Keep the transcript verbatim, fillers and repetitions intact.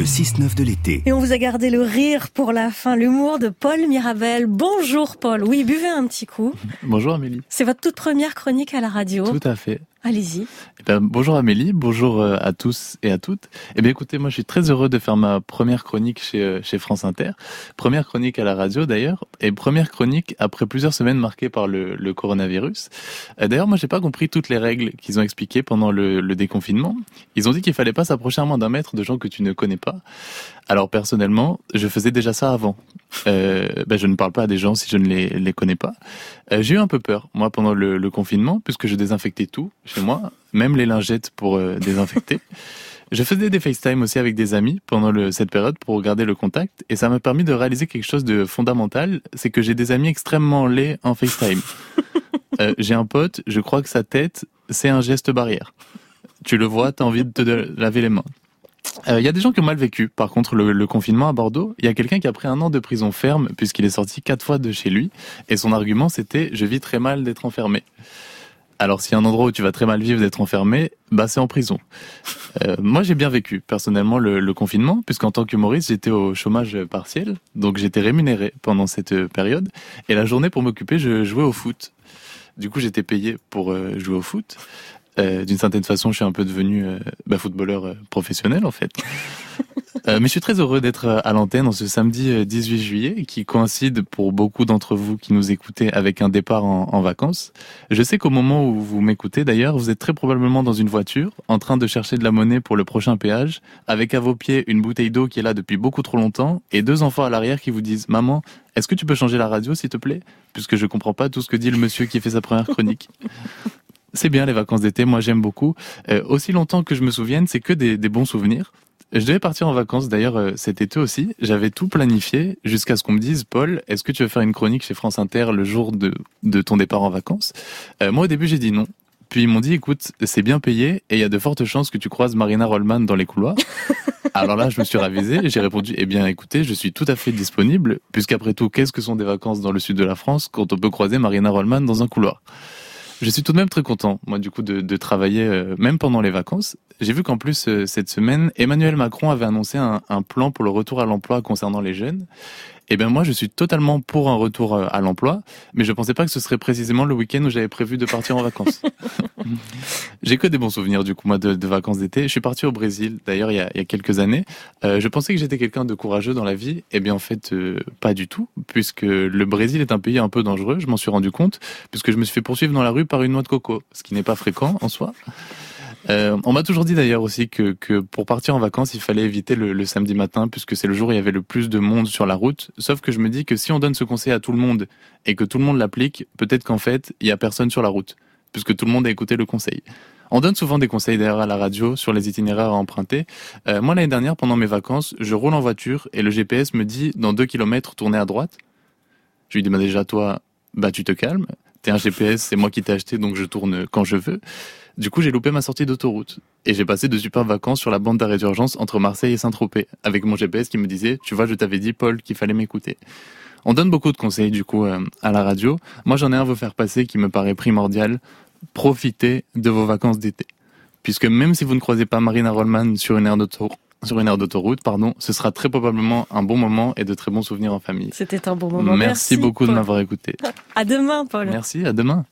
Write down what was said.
six neuf de l'été. Et on vous a gardé le rire pour la fin, l'humour de Paul Mirabel. Bonjour Paul. Oui, buvez un petit coup. Bonjour Amélie. C'est votre toute première chronique à la radio. Tout à fait. Allez-y. Eh ben, bonjour Amélie, bonjour à tous et à toutes. Eh bien écoutez, moi je suis très heureux de faire ma première chronique chez, chez France Inter. Première chronique à la radio d'ailleurs, et première chronique après plusieurs semaines marquées par le, le coronavirus. D'ailleurs moi j'ai pas compris toutes les règles qu'ils ont expliquées pendant le, le déconfinement. Ils ont dit qu'il fallait pas s'approcher à moins d'un mètre de gens que tu ne connais pas. Alors personnellement, je faisais déjà ça avant. Euh, ben, je ne parle pas à des gens si je ne les, les connais pas. Euh, j'ai eu un peu peur, moi, pendant le, le confinement, puisque je désinfectais tout chez moi, même les lingettes pour euh, désinfecter. Je faisais des FaceTime aussi avec des amis pendant le, cette période pour garder le contact, et ça m'a permis de réaliser quelque chose de fondamental, c'est que j'ai des amis extrêmement laids en FaceTime. Euh, j'ai un pote, je crois que sa tête, c'est un geste barrière. Tu le vois, t'as envie de te de laver les mains. Il euh, y a des gens qui ont mal vécu, par contre, le, le confinement à Bordeaux. Il y a quelqu'un qui a pris un an de prison ferme, puisqu'il est sorti quatre fois de chez lui, et son argument c'était « je vis très mal d'être enfermé ». Alors s'il y a un endroit où tu vas très mal vivre d'être enfermé, bah c'est en prison. Euh, moi j'ai bien vécu personnellement le, le confinement, puisqu'en tant qu'humoriste j'étais au chômage partiel, donc j'étais rémunéré pendant cette période, et la journée pour m'occuper je jouais au foot. Du coup j'étais payé pour euh, jouer au foot. Euh, d'une certaine façon, je suis un peu devenu euh, bah, footballeur euh, professionnel en fait. Euh, mais je suis très heureux d'être à l'antenne en ce samedi dix-huit juillet, qui coïncide pour beaucoup d'entre vous qui nous écoutez avec un départ en, en vacances. Je sais qu'au moment où vous m'écoutez d'ailleurs, vous êtes très probablement dans une voiture, en train de chercher de la monnaie pour le prochain péage, avec à vos pieds une bouteille d'eau qui est là depuis beaucoup trop longtemps, et deux enfants à l'arrière qui vous disent « Maman, est-ce que tu peux changer la radio s'il te plaît ?» Puisque je comprends pas tout ce que dit le monsieur qui fait sa première chronique. C'est bien les vacances d'été, moi j'aime beaucoup. Euh, aussi longtemps que je me souvienne, c'est que des, des bons souvenirs. Je devais partir en vacances d'ailleurs euh, cet été aussi. J'avais tout planifié jusqu'à ce qu'on me dise « Paul, est-ce que tu veux faire une chronique chez France Inter le jour de, de ton départ en vacances ?» euh, Moi au début j'ai dit non. Puis ils m'ont dit « Écoute, c'est bien payé et il y a de fortes chances que tu croises Marina Rollman dans les couloirs. » Alors là je me suis ravisé et j'ai répondu « Eh bien écoutez, je suis tout à fait disponible puisqu'après tout, qu'est-ce que sont des vacances dans le sud de la France quand on peut croiser Marina Rollman dans un couloir ?» Je suis tout de même très content, moi, du coup, de, de travailler, euh, même pendant les vacances. J'ai vu qu'en plus, euh, cette semaine, Emmanuel Macron avait annoncé un, un plan pour le retour à l'emploi concernant les jeunes. Eh bien, moi, je suis totalement pour un retour à l'emploi, mais je pensais pas que ce serait précisément le week-end où j'avais prévu de partir en vacances. J'ai que des bons souvenirs, du coup, moi, de, de vacances d'été. Je suis parti au Brésil, d'ailleurs, il y a, il y a quelques années. Euh, je pensais que j'étais quelqu'un de courageux dans la vie. Eh bien, en fait, euh, pas du tout, puisque le Brésil est un pays un peu dangereux, je m'en suis rendu compte, puisque je me suis fait poursuivre dans la rue par une noix de coco, ce qui n'est pas fréquent en soi. Euh, on m'a toujours dit d'ailleurs aussi que, que pour partir en vacances, il fallait éviter le, le samedi matin puisque c'est le jour où il y avait le plus de monde sur la route. Sauf que je me dis que si on donne ce conseil à tout le monde et que tout le monde l'applique, peut-être qu'en fait, il y a personne sur la route puisque tout le monde a écouté le conseil. On donne souvent des conseils d'ailleurs à la radio sur les itinéraires à emprunter. Euh, moi, l'année dernière, pendant mes vacances, je roule en voiture et le G P S me dit dans deux kilomètres, tournez à droite. Je lui dis bah déjà toi, bah tu te calmes. T'es un G P S, c'est moi qui t'ai acheté donc je tourne quand je veux. Du coup, j'ai loupé ma sortie d'autoroute. Et j'ai passé de superbes vacances sur la bande d'arrêt d'urgence entre Marseille et Saint-Tropez, avec mon G P S qui me disait « Tu vois, je t'avais dit, Paul, qu'il fallait m'écouter ». On donne beaucoup de conseils, du coup, euh, à la radio. Moi, j'en ai un à vous faire passer qui me paraît primordial. Profitez de vos vacances d'été. Puisque même si vous ne croisez pas Marina Rollman sur une aire d'autoroute, sur une aire d'autoroute, pardon, ce sera très probablement un bon moment et de très bons souvenirs en famille. C'était un bon moment. Merci, Merci beaucoup Paul. De m'avoir écouté. À demain, Paul. Merci, à demain.